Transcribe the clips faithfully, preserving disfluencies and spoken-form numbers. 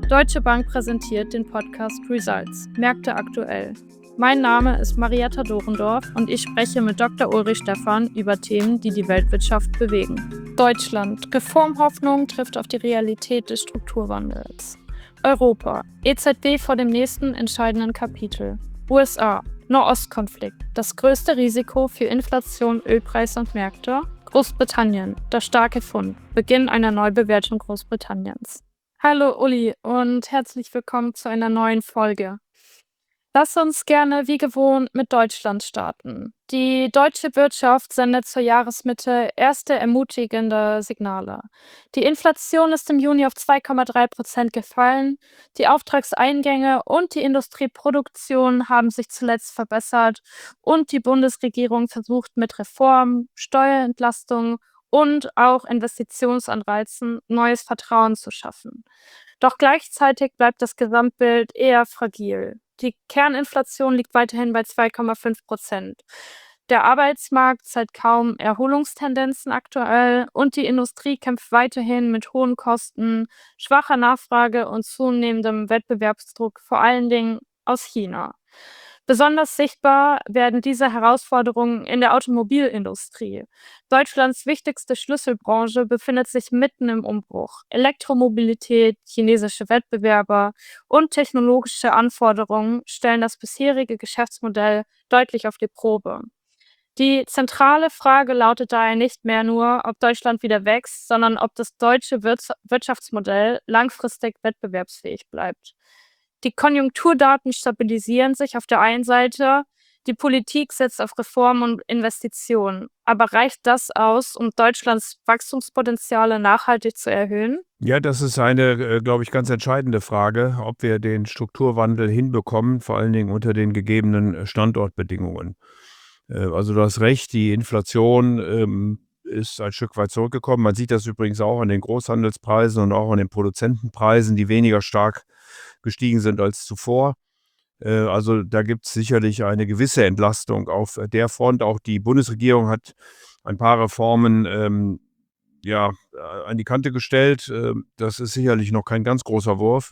Deutsche Bank präsentiert den Podcast Results – Märkte aktuell. Mein Name ist Marietta Dorendorf und ich spreche mit Doktor Ulrich Stephan über Themen, die die Weltwirtschaft bewegen. Deutschland: Reformhoffnung trifft auf die Realität des Strukturwandels. Europa: E Z B vor dem nächsten entscheidenden Kapitel. U S A: Nahostkonflikt: Das größte Risiko für Inflation, Ölpreis und Märkte. Großbritannien: Das starke Pfund: Beginn einer Neubewertung Großbritanniens. Hallo Uli und herzlich willkommen zu einer neuen Folge. Lass uns gerne wie gewohnt mit Deutschland starten. Die deutsche Wirtschaft sendet zur Jahresmitte erste ermutigende Signale. Die Inflation ist im Juni auf zwei Komma drei Prozent gefallen, die Auftragseingänge und die Industrieproduktion haben sich zuletzt verbessert und die Bundesregierung versucht mit Reformen, Steuerentlastungen und auch Investitionsanreizen neues Vertrauen zu schaffen. Doch gleichzeitig bleibt das Gesamtbild eher fragil. Die Kerninflation liegt weiterhin bei zwei Komma fünf Prozent. Der Arbeitsmarkt zeigt kaum Erholungstendenzen aktuell und die Industrie kämpft weiterhin mit hohen Kosten, schwacher Nachfrage und zunehmendem Wettbewerbsdruck, vor allen Dingen aus China. Besonders sichtbar werden diese Herausforderungen in der Automobilindustrie. Deutschlands wichtigste Schlüsselbranche befindet sich mitten im Umbruch. Elektromobilität, chinesische Wettbewerber und technologische Anforderungen stellen das bisherige Geschäftsmodell deutlich auf die Probe. Die zentrale Frage lautet daher nicht mehr nur, ob Deutschland wieder wächst, sondern ob das deutsche Wirts- Wirtschaftsmodell langfristig wettbewerbsfähig bleibt. Die Konjunkturdaten stabilisieren sich auf der einen Seite, die Politik setzt auf Reformen und Investitionen. Aber reicht das aus, um Deutschlands Wachstumspotenziale nachhaltig zu erhöhen? Ja, das ist eine, äh, glaube ich, ganz entscheidende Frage, ob wir den Strukturwandel hinbekommen, vor allen Dingen unter den gegebenen äh, Standortbedingungen. Äh, Also du hast recht, die Inflation ähm, ist ein Stück weit zurückgekommen. Man sieht das übrigens auch an den Großhandelspreisen und auch an den Produzentenpreisen, die weniger stark gestiegen sind als zuvor. Äh, Also da gibt es sicherlich eine gewisse Entlastung auf äh, der Front. Auch die Bundesregierung hat ein paar Reformen ähm, ja, äh, an die Kante gestellt. Ähm, das ist sicherlich noch kein ganz großer Wurf.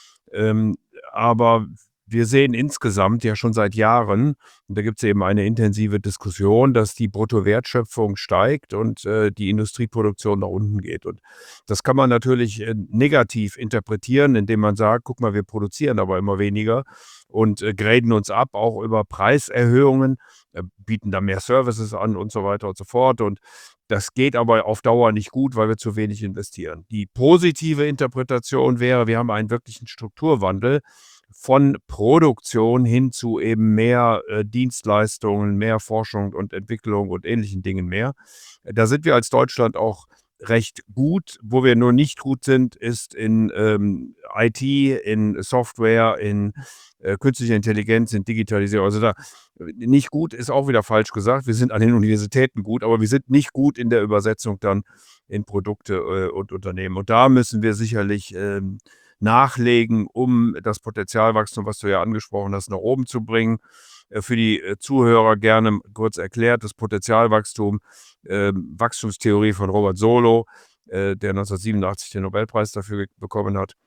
Ähm, aber wir sehen insgesamt ja schon seit Jahren, und da gibt es eben eine intensive Diskussion, dass die Bruttowertschöpfung steigt und äh, die Industrieproduktion nach unten geht. Und das kann man natürlich äh, negativ interpretieren, indem man sagt, guck mal, wir produzieren aber immer weniger und äh, graden uns ab, auch über Preiserhöhungen, äh, bieten da mehr Services an und so weiter und so fort. Und das geht aber auf Dauer nicht gut, weil wir zu wenig investieren. Die positive Interpretation wäre, wir haben einen wirklichen Strukturwandel von Produktion hin zu eben mehr äh, Dienstleistungen, mehr Forschung und Entwicklung und ähnlichen Dingen mehr. Da sind wir als Deutschland auch recht gut. Wo wir nur nicht gut sind, ist in ähm, I T, in Software, in äh, künstliche Intelligenz, in Digitalisierung. Also da äh, nicht gut ist auch wieder falsch gesagt. Wir sind an den Universitäten gut, aber wir sind nicht gut in der Übersetzung dann in Produkte äh, und Unternehmen. Und da müssen wir sicherlich ähm, nachlegen, um das Potenzialwachstum, was du ja angesprochen hast, nach oben zu bringen. Äh, Für die äh, Zuhörer gerne kurz erklärt, das Potenzialwachstum, ähm, Wachstumstheorie von Robert Solow, äh, der neunzehnhundertsiebenundachtzig den Nobelpreis dafür ge- bekommen hat,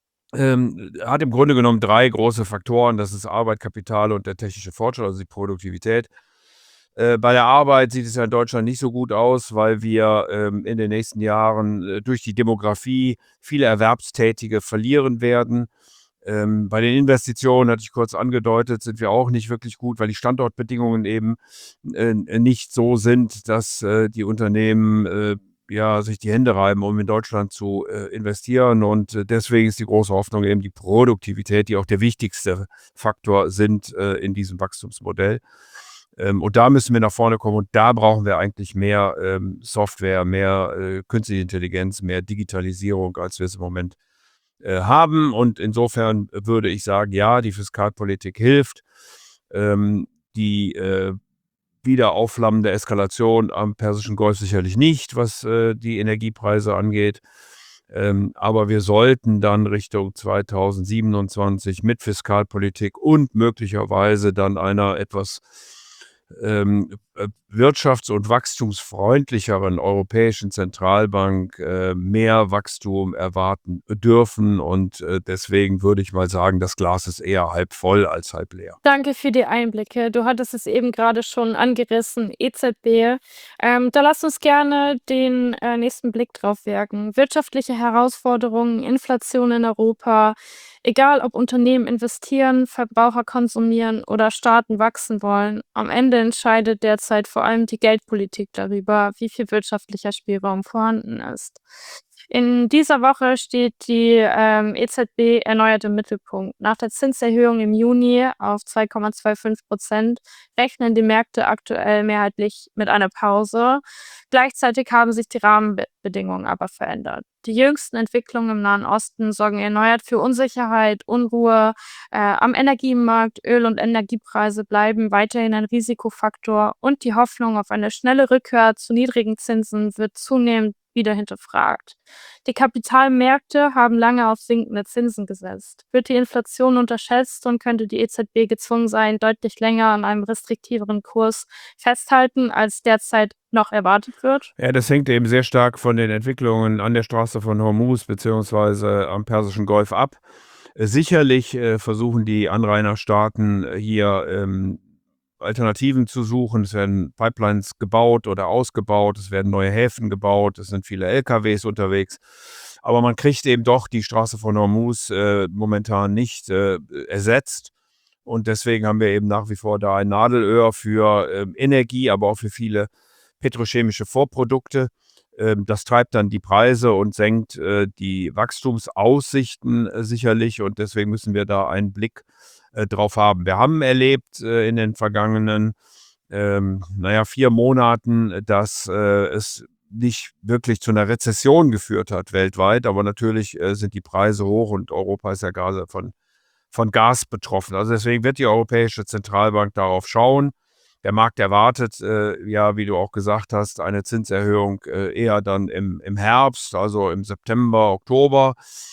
ähm, hat im Grunde genommen drei große Faktoren. Das ist Arbeit, Kapital und der technische Fortschritt, also die Produktivität. Äh, bei der Arbeit sieht es ja in Deutschland nicht so gut aus, weil wir ähm, in den nächsten Jahren äh, durch die Demografie viele Erwerbstätige verlieren werden. Ähm, bei den Investitionen, hatte ich kurz angedeutet, sind wir auch nicht wirklich gut, weil die Standortbedingungen eben äh, nicht so sind, dass äh, die Unternehmen äh, ja, sich die Hände reiben, um in Deutschland zu äh, investieren. Und äh, deswegen ist die große Hoffnung eben die Produktivität, die auch der wichtigste Faktor sind äh, in diesem Wachstumsmodell. Ähm, und da müssen wir nach vorne kommen und da brauchen wir eigentlich mehr ähm, Software, mehr äh, künstliche Intelligenz, mehr Digitalisierung, als wir es im Moment äh, haben. Und insofern würde ich sagen, ja, die Fiskalpolitik hilft. Ähm, die äh, wieder aufflammende Eskalation am Persischen Golf sicherlich nicht, was äh, die Energiepreise angeht. Ähm, aber wir sollten dann Richtung zweitausendsiebenundzwanzig mit Fiskalpolitik und möglicherweise dann einer etwas ähm, äh, wirtschafts- und wachstumsfreundlicheren Europäischen Zentralbank äh, mehr Wachstum erwarten dürfen. Und äh, deswegen würde ich mal sagen, das Glas ist eher halb voll als halb leer. Danke für die Einblicke. Du hattest es eben gerade schon angerissen, E Z B. Ähm, da lass uns gerne den äh, nächsten Blick drauf werfen. Wirtschaftliche Herausforderungen, Inflation in Europa, egal ob Unternehmen investieren, Verbraucher konsumieren oder Staaten wachsen wollen, am Ende entscheidet derzeit vor allem die Geldpolitik darüber, wie viel wirtschaftlicher Spielraum vorhanden ist. In dieser Woche steht die ähm, E Z B erneut im Mittelpunkt. Nach der Zinserhöhung im Juni auf zwei Komma fünfundzwanzig Prozent rechnen die Märkte aktuell mehrheitlich mit einer Pause. Gleichzeitig haben sich die Rahmenbedingungen aber verändert. Die jüngsten Entwicklungen im Nahen Osten sorgen erneuert für Unsicherheit, Unruhe äh, am Energiemarkt. Öl- und Energiepreise bleiben weiterhin ein Risikofaktor und die Hoffnung auf eine schnelle Rückkehr zu niedrigen Zinsen wird zunehmend wieder hinterfragt. Die Kapitalmärkte haben lange auf sinkende Zinsen gesetzt. Wird die Inflation unterschätzt und könnte die E Z B gezwungen sein, deutlich länger an einem restriktiveren Kurs festhalten, als derzeit noch erwartet wird? Ja, das hängt eben sehr stark von den Entwicklungen an der Straße von Hormuz beziehungsweise am Persischen Golf ab. Äh, sicherlich äh, versuchen die Anrainerstaaten äh, hier ähm, Alternativen zu suchen. Es werden Pipelines gebaut oder ausgebaut, es werden neue Häfen gebaut, es sind viele L K Ws unterwegs. Aber man kriegt eben doch die Straße von Hormuz äh, momentan nicht äh, ersetzt. Und deswegen haben wir eben nach wie vor da ein Nadelöhr für ähm, Energie, aber auch für viele petrochemische Vorprodukte. Ähm, das treibt dann die Preise und senkt äh, die Wachstumsaussichten äh, sicherlich. Und deswegen müssen wir da einen Blick äh, drauf haben. Wir haben erlebt äh, in den vergangenen, ähm, naja, vier Monaten, dass äh, es nicht wirklich zu einer Rezession geführt hat weltweit. Aber natürlich äh, sind die Preise hoch und Europa ist ja gerade von, von Gas betroffen. Also deswegen wird die Europäische Zentralbank darauf schauen. Der Markt erwartet, äh, ja, wie du auch gesagt hast, eine Zinserhöhung äh, eher dann im, im Herbst, also im September, Oktober.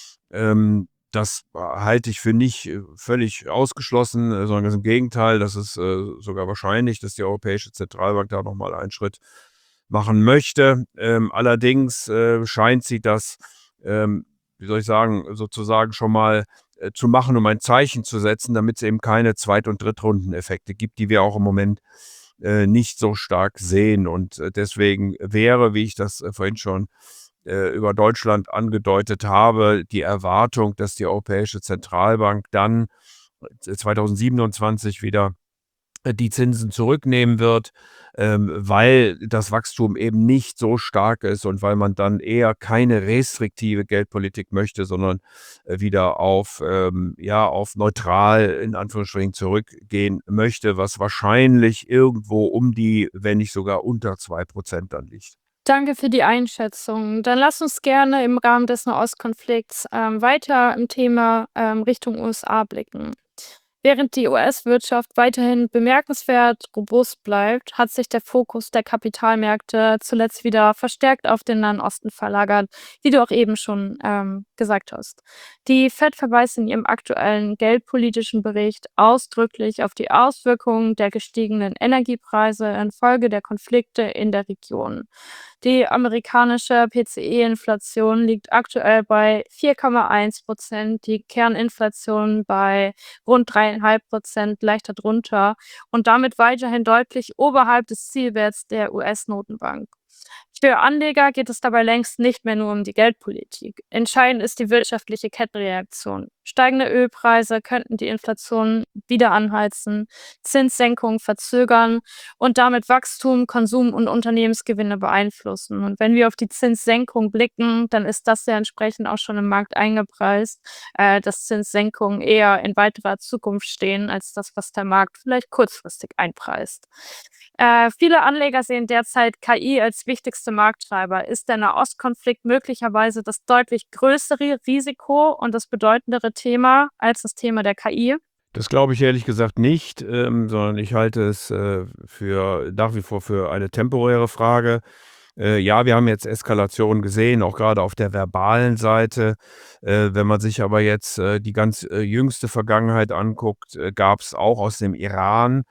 Ähm, das halte ich für nicht äh, völlig ausgeschlossen, äh, sondern ganz im Gegenteil. Das ist äh, sogar wahrscheinlich, dass die Europäische Zentralbank da nochmal einen Schritt machen möchte. Ähm, allerdings äh, scheint sie das, ähm, wie soll ich sagen, sozusagen schon mal äh, zu machen, um ein Zeichen zu setzen, damit es eben keine Zweit- und Drittrundeneffekte gibt, die wir auch im Moment äh, nicht so stark sehen. Und äh, deswegen wäre, wie ich das äh, vorhin schon äh, über Deutschland angedeutet habe, die Erwartung, dass die Europäische Zentralbank dann äh, zwanzig siebenundzwanzig wieder äh, die Zinsen zurücknehmen wird, ähm, weil das Wachstum eben nicht so stark ist und weil man dann eher keine restriktive Geldpolitik möchte, sondern äh, wieder auf, ähm, ja, auf neutral in Anführungsstrichen zurückgehen möchte, was wahrscheinlich irgendwo um die, wenn nicht sogar unter zwei Prozent dann liegt. Danke für die Einschätzung. Dann lass uns gerne im Rahmen des Nahostkonflikts ähm, weiter im Thema ähm, Richtung U S A blicken. Während die U S-Wirtschaft weiterhin bemerkenswert robust bleibt, hat sich der Fokus der Kapitalmärkte zuletzt wieder verstärkt auf den Nahen Osten verlagert, wie du auch eben schon ähm, gesagt hast. Die Fed verweist in ihrem aktuellen geldpolitischen Bericht ausdrücklich auf die Auswirkungen der gestiegenen Energiepreise infolge der Konflikte in der Region. Die amerikanische P C E-Inflation liegt aktuell bei vier Komma eins Prozent, die Kerninflation bei rund drei Komma fünf Prozent, leicht darunter und damit weiterhin deutlich oberhalb des Zielwerts der U S-Notenbank. Für Anleger geht es dabei längst nicht mehr nur um die Geldpolitik. Entscheidend ist die wirtschaftliche Kettenreaktion. Steigende Ölpreise könnten die Inflation wieder anheizen, Zinssenkungen verzögern und damit Wachstum, Konsum und Unternehmensgewinne beeinflussen. Und wenn wir auf die Zinssenkung blicken, dann ist das ja entsprechend auch schon im Markt eingepreist, äh, dass Zinssenkungen eher in weiterer Zukunft stehen, als das, was der Markt vielleicht kurzfristig einpreist. Äh, viele Anleger sehen derzeit K I als wichtigste Markttreiber. Ist der Nahostkonflikt möglicherweise das deutlich größere Risiko und das bedeutendere Thema als das Thema der K I? Das glaube ich ehrlich gesagt nicht, ähm, sondern ich halte es äh, für nach wie vor für eine temporäre Frage. Äh, ja, wir haben jetzt Eskalationen gesehen, auch gerade auf der verbalen Seite. Äh, wenn man sich aber jetzt äh, die ganz äh, jüngste Vergangenheit anguckt, äh, gab es auch aus dem Iran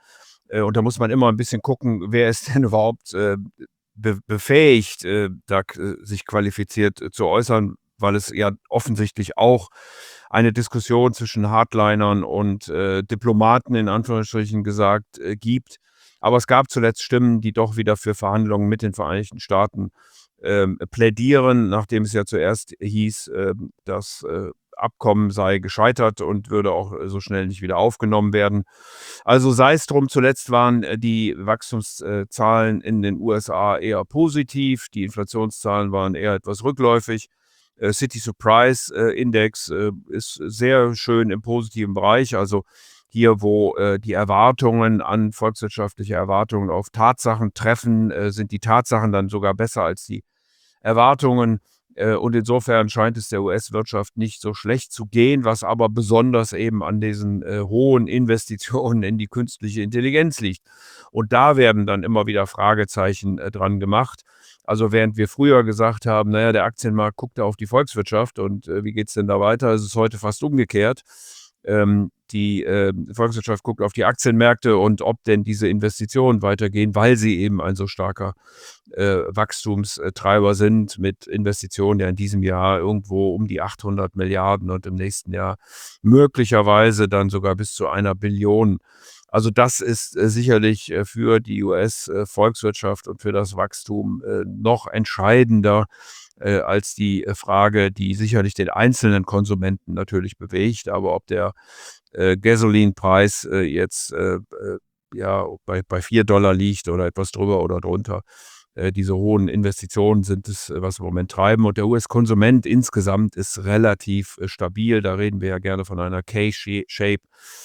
Äh, und da muss man immer ein bisschen gucken, wer ist denn überhaupt äh, be befähigt, äh, da k sich qualifiziert äh, zu äußern, weil es ja offensichtlich auch eine Diskussion zwischen Hardlinern und äh, Diplomaten in Anführungsstrichen gesagt äh, gibt. Aber es gab zuletzt Stimmen, die doch wieder für Verhandlungen mit den Vereinigten Staaten ähm, plädieren, nachdem es ja zuerst hieß, äh, das äh, Abkommen sei gescheitert und würde auch äh, so schnell nicht wieder aufgenommen werden. Also sei es drum, zuletzt waren äh, die Wachstumszahlen in den U S A eher positiv, die Inflationszahlen waren eher etwas rückläufig. Äh, City Surprise äh, Index äh, ist sehr schön im positiven Bereich, also hier, wo äh, die Erwartungen an volkswirtschaftliche Erwartungen auf Tatsachen treffen, äh, sind die Tatsachen dann sogar besser als die Erwartungen. Äh, und insofern scheint es der U S-Wirtschaft nicht so schlecht zu gehen, was aber besonders eben an diesen äh, hohen Investitionen in die künstliche Intelligenz liegt. Und da werden dann immer wieder Fragezeichen äh, dran gemacht. Also während wir früher gesagt haben, naja, der Aktienmarkt guckt ja auf die Volkswirtschaft und äh, wie geht es denn da weiter, ist es heute fast umgekehrt. Ähm, die äh, Volkswirtschaft guckt auf die Aktienmärkte und ob denn diese Investitionen weitergehen, weil sie eben ein so starker äh, Wachstumstreiber sind mit Investitionen ja in diesem Jahr irgendwo um die achthundert Milliarden und im nächsten Jahr möglicherweise dann sogar bis zu einer Billion. Also das ist äh, sicherlich äh, für die U S-Volkswirtschaft und für das Wachstum äh, noch entscheidender äh, als die äh, Frage, die sicherlich den einzelnen Konsumenten natürlich bewegt. Aber ob der äh, Gasolinpreis äh, jetzt äh, äh, ja, bei, bei vier Dollar liegt oder etwas drüber oder drunter, äh, diese hohen Investitionen sind es, äh, was wir im Moment treiben. Und der U S-Konsument insgesamt ist relativ äh, stabil. Da reden wir ja gerne von einer K-Shape.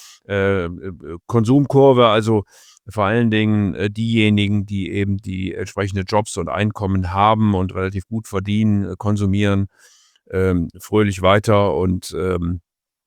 Äh, äh, Konsumkurve, also vor allen Dingen äh, diejenigen, die eben die entsprechende Jobs und Einkommen haben und relativ gut verdienen, äh, konsumieren ähm, fröhlich weiter und ähm,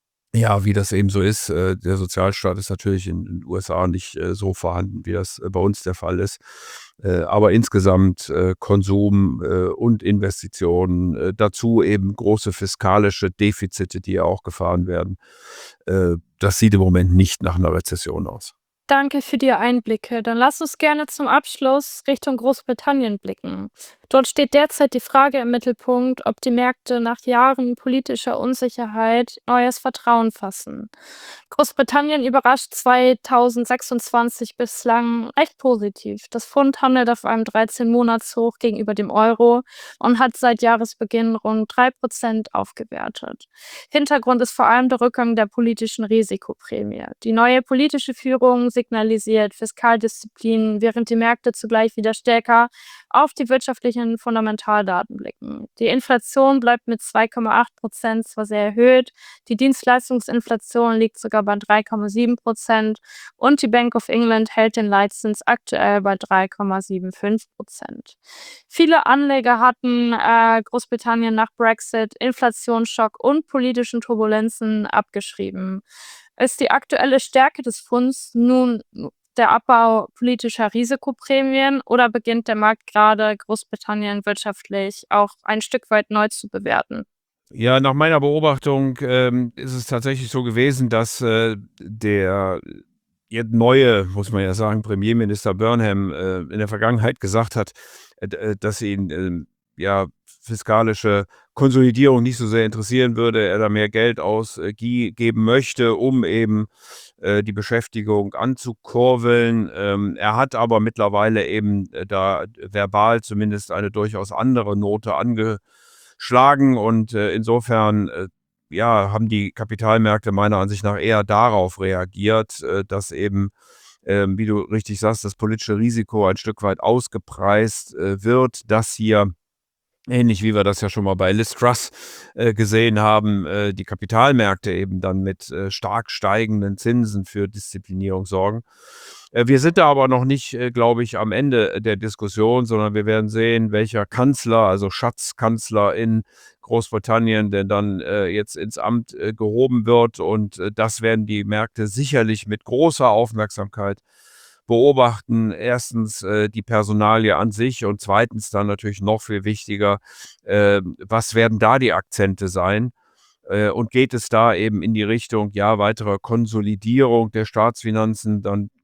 ja, wie das eben so ist, äh, der Sozialstaat ist natürlich in den U S A nicht äh, so vorhanden, wie das äh, bei uns der Fall ist. Äh, aber insgesamt äh, Konsum äh, und Investitionen, äh, dazu eben große fiskalische Defizite, die ja auch gefahren werden. Äh, das sieht im Moment nicht nach einer Rezession aus. Danke für die Einblicke. Dann lass uns gerne zum Abschluss Richtung Großbritannien blicken. Dort steht derzeit die Frage im Mittelpunkt, ob die Märkte nach Jahren politischer Unsicherheit neues Vertrauen fassen. Großbritannien überrascht zweitausendsechsundzwanzig bislang recht positiv. Das Pfund handelt auf einem dreizehn-Monats-Hoch gegenüber dem Euro und hat seit Jahresbeginn rund drei Prozent aufgewertet. Hintergrund ist vor allem der Rückgang der politischen Risikoprämie. Die neue politische Führung signalisiert Fiskaldisziplin, während die Märkte zugleich wieder stärker auf die wirtschaftlichen Fundamentaldaten blicken. Die Inflation bleibt mit zwei Komma acht Prozent zwar sehr erhöht, die Dienstleistungsinflation liegt sogar bei drei Komma sieben Prozent und die Bank of England hält den Leitzins aktuell bei drei Komma fünfundsiebzig Prozent. Viele Anleger hatten äh, Großbritannien nach Brexit, Inflationsschock und politischen Turbulenzen abgeschrieben. Ist die aktuelle Stärke des Pfunds nun der Abbau politischer Risikoprämien oder beginnt der Markt gerade Großbritannien wirtschaftlich auch ein Stück weit neu zu bewerten? Ja, nach meiner Beobachtung ähm, ist es tatsächlich so gewesen, dass äh, der jetzt neue, muss man ja sagen, Premierminister Burnham äh, in der Vergangenheit gesagt hat, äh, d- äh, dass ihn ähm, ja fiskalische Konsolidierung nicht so sehr interessieren würde, er da mehr Geld ausgeben möchte, um eben äh, die Beschäftigung anzukurbeln. Ähm, er hat aber mittlerweile eben äh, da verbal zumindest eine durchaus andere Note angeschlagen und äh, insofern äh, ja, haben die Kapitalmärkte meiner Ansicht nach eher darauf reagiert, äh, dass eben, ähm, wie du richtig sagst, das politische Risiko ein Stück weit ausgepreist äh, wird, dass hier ähnlich wie wir das ja schon mal bei Liz Truss äh, gesehen haben, äh, die Kapitalmärkte eben dann mit äh, stark steigenden Zinsen für Disziplinierung sorgen. Äh, wir sind da aber noch nicht, äh, glaube ich, am Ende der Diskussion, sondern wir werden sehen, welcher Kanzler, also Schatzkanzler in Großbritannien, denn dann äh, jetzt ins Amt äh, gehoben wird. Und äh, das werden die Märkte sicherlich mit großer Aufmerksamkeit beobachten. Erstens äh, die Personalie an sich und zweitens dann natürlich noch viel wichtiger, äh, was werden da die Akzente sein? Äh, und geht es da eben in die Richtung, ja, weiterer Konsolidierung der Staatsfinanzen, dann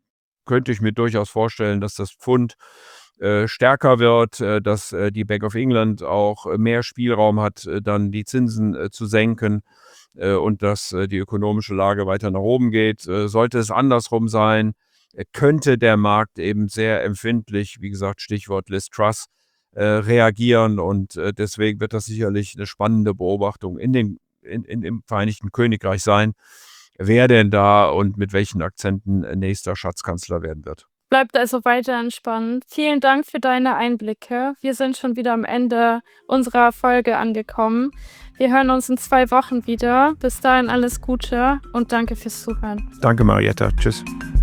könnte ich mir durchaus vorstellen, dass das Pfund äh, stärker wird, äh, dass äh, die Bank of England auch äh, mehr Spielraum hat, äh, dann die Zinsen äh, zu senken äh, und dass äh, die ökonomische Lage weiter nach oben geht. Äh, sollte es andersrum sein, äh, könnte der Markt eben sehr empfindlich, wie gesagt, Stichwort Liz Truss, äh, reagieren und äh, deswegen wird das sicherlich eine spannende Beobachtung in den, in, in, im Vereinigten Königreich sein, wer denn da und mit welchen Akzenten äh, nächster Schatzkanzler werden wird. Bleibt also weiter entspannt. Vielen Dank für deine Einblicke. Wir sind schon wieder am Ende unserer Folge angekommen. Wir hören uns in zwei Wochen wieder. Bis dahin alles Gute und danke fürs Zuhören. Danke, Marietta. Tschüss.